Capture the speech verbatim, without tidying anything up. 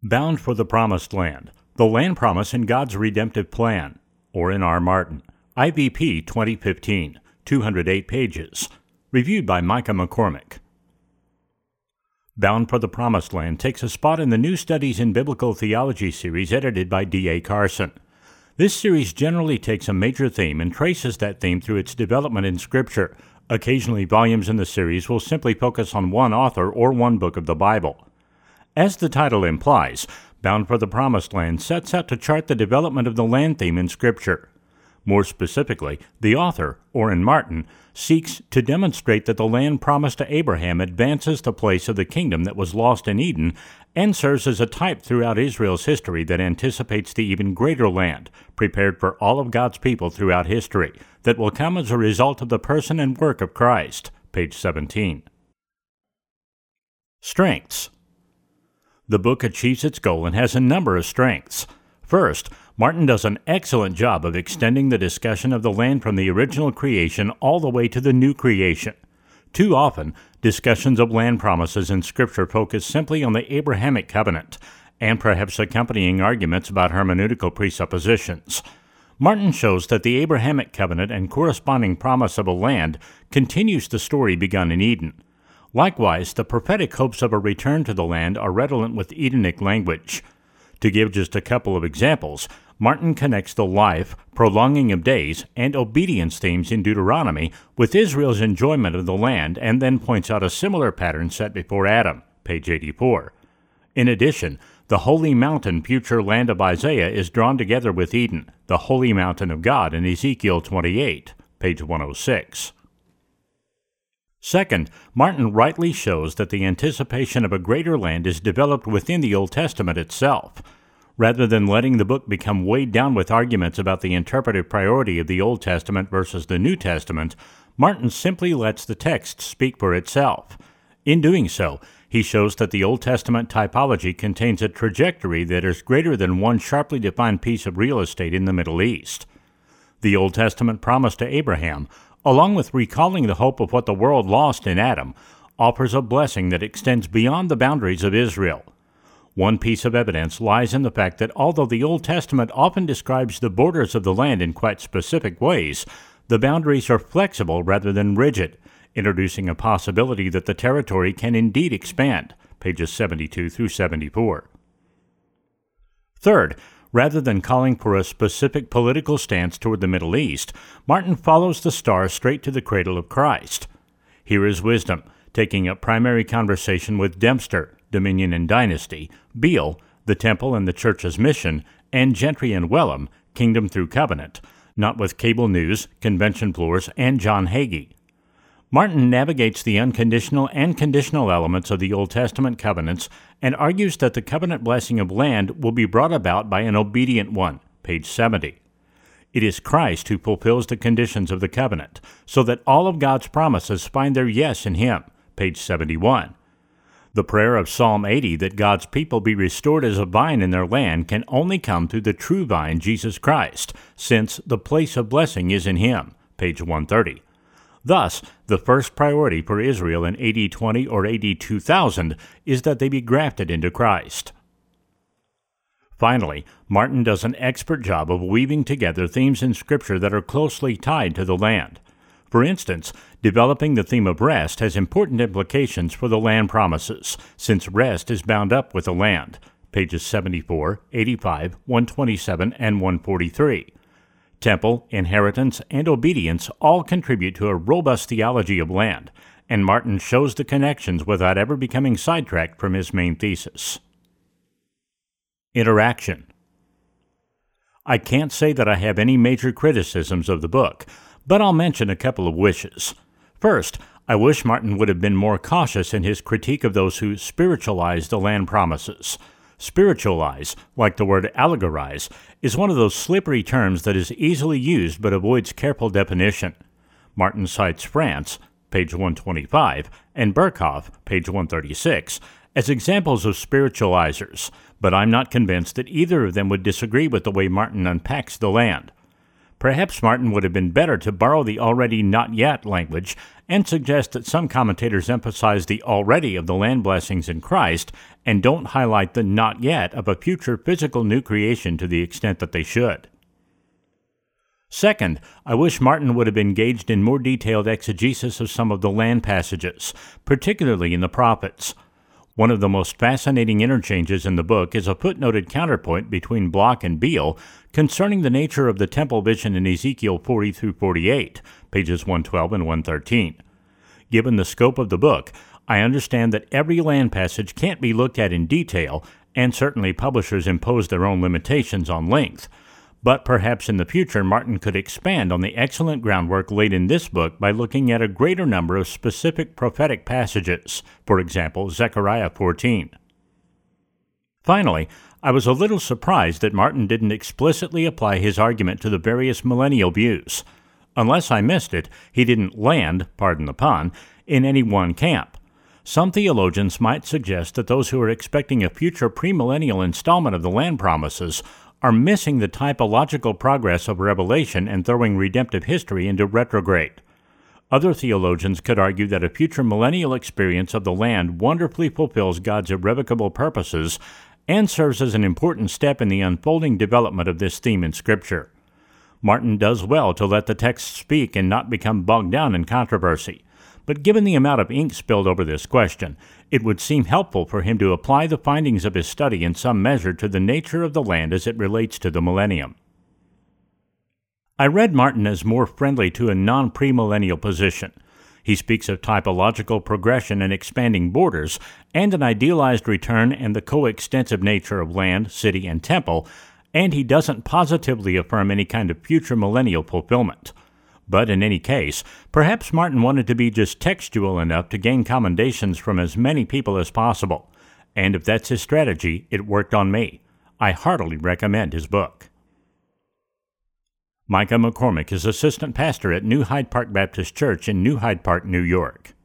Bound for the Promised Land, The Land Promise in God's Redemptive Plan, Orrin R. Martin, I V P twenty fifteen, two hundred eight pages. Reviewed by Micah McCormick. Bound for the Promised Land takes a spot in the New Studies in Biblical Theology series edited by D A Carson. This series generally takes a major theme and traces that theme through its development in Scripture. Occasionally, volumes in the series will simply focus on one author or one book of the Bible. As the title implies, Bound for the Promised Land sets out to chart the development of the land theme in Scripture. More specifically, the author, Orrin Martin, seeks to demonstrate that the land promised to Abraham advances the place of the kingdom that was lost in Eden and serves as a type throughout Israel's history that anticipates the even greater land, prepared for all of God's people throughout history, that will come as a result of the person and work of Christ. Page seventeen. Strengths. The book achieves its goal and has a number of strengths. First, Martin does an excellent job of extending the discussion of the land from the original creation all the way to the new creation. Too often, discussions of land promises in Scripture focus simply on the Abrahamic covenant, and perhaps accompanying arguments about hermeneutical presuppositions. Martin shows that the Abrahamic covenant and corresponding promise of a land continues the story begun in Eden. Likewise, the prophetic hopes of a return to the land are redolent with Edenic language. To give just a couple of examples, Martin connects the life, prolonging of days, and obedience themes in Deuteronomy with Israel's enjoyment of the land, and then points out a similar pattern set before Adam, page eighty-four. In addition, the holy mountain future land of Isaiah is drawn together with Eden, the holy mountain of God in Ezekiel twenty-eight, page one oh six. Second, Martin rightly shows that the anticipation of a greater land is developed within the Old Testament itself. Rather than letting the book become weighed down with arguments about the interpretive priority of the Old Testament versus the New Testament, Martin simply lets the text speak for itself. In doing so, he shows that the Old Testament typology contains a trajectory that is greater than one sharply defined piece of real estate in the Middle East. The Old Testament promise to Abraham, along with recalling the hope of what the world lost in Adam, offers a blessing that extends beyond the boundaries of Israel. One piece of evidence lies in the fact that although the Old Testament often describes the borders of the land in quite specific ways, the boundaries are flexible rather than rigid, introducing a possibility that the territory can indeed expand, pages seventy-two through seventy-four. Third, rather than calling for a specific political stance toward the Middle East, Martin follows the star straight to the cradle of Christ. Here is wisdom, taking up primary conversation with Dempster, Dominion and Dynasty, Beale, the Temple and the Church's Mission, and Gentry and Wellum, Kingdom through Covenant, not with Cable News, Convention Floors, and John Hagee. Martin navigates the unconditional and conditional elements of the Old Testament covenants and argues that the covenant blessing of land will be brought about by an obedient one, page seventy. It is Christ who fulfills the conditions of the covenant, so that all of God's promises find their yes in Him, page seventy-one. The prayer of Psalm eighty that God's people be restored as a vine in their land can only come through the true vine, Jesus Christ, since the place of blessing is in Him, page one thirty. Thus, the first priority for Israel in A D twenty or A D two thousand is that they be grafted into Christ. Finally, Martin does an expert job of weaving together themes in Scripture that are closely tied to the land. For instance, developing the theme of rest has important implications for the land promises, since rest is bound up with the land, pages seventy-four, eighty-five, one twenty-seven, and one forty-three. Temple, inheritance, and obedience all contribute to a robust theology of land, and Martin shows the connections without ever becoming sidetracked from his main thesis. Interaction. I can't say that I have any major criticisms of the book, but I'll mention a couple of wishes. First, I wish Martin would have been more cautious in his critique of those who spiritualize the land promises. Spiritualize, like the word allegorize, is one of those slippery terms that is easily used but avoids careful definition. Martin cites France, page one twenty-five, and Berkhoff, page one thirty-six, as examples of spiritualizers, but I'm not convinced that either of them would disagree with the way Martin unpacks the land. Perhaps Martin would have been better to borrow the already not yet language and suggest that some commentators emphasize the already of the land blessings in Christ and don't highlight the not yet of a future physical new creation to the extent that they should. Second, I wish Martin would have engaged in more detailed exegesis of some of the land passages, particularly in the prophets. One of the most fascinating interchanges in the book is a footnoted counterpoint between Bloch and Beale concerning the nature of the temple vision in Ezekiel forty through forty-eight, pages one twelve and one thirteen. Given the scope of the book, I understand that every land passage can't be looked at in detail, and certainly publishers impose their own limitations on length. But perhaps in the future Martin could expand on the excellent groundwork laid in this book by looking at a greater number of specific prophetic passages, for example, Zechariah fourteen. Finally, I was a little surprised that Martin didn't explicitly apply his argument to the various millennial views. Unless I missed it, he didn't land, pardon the pun, in any one camp. Some theologians might suggest that those who are expecting a future premillennial installment of the land promises are missing the typological progress of Revelation and throwing redemptive history into retrograde. Other theologians could argue that a future millennial experience of the land wonderfully fulfills God's irrevocable purposes and serves as an important step in the unfolding development of this theme in Scripture. Martin does well to let the text speak and not become bogged down in controversy. But given the amount of ink spilled over this question, it would seem helpful for him to apply the findings of his study in some measure to the nature of the land as it relates to the millennium. I read Martin as more friendly to a non-premillennial position. He speaks of typological progression and expanding borders, and an idealized return and the coextensive nature of land, city, and temple, and he doesn't positively affirm any kind of future millennial fulfillment. But in any case, perhaps Martin wanted to be just textual enough to gain commendations from as many people as possible. And if that's his strategy, it worked on me. I heartily recommend his book. Micah McCormick is assistant pastor at New Hyde Park Baptist Church in New Hyde Park, New York.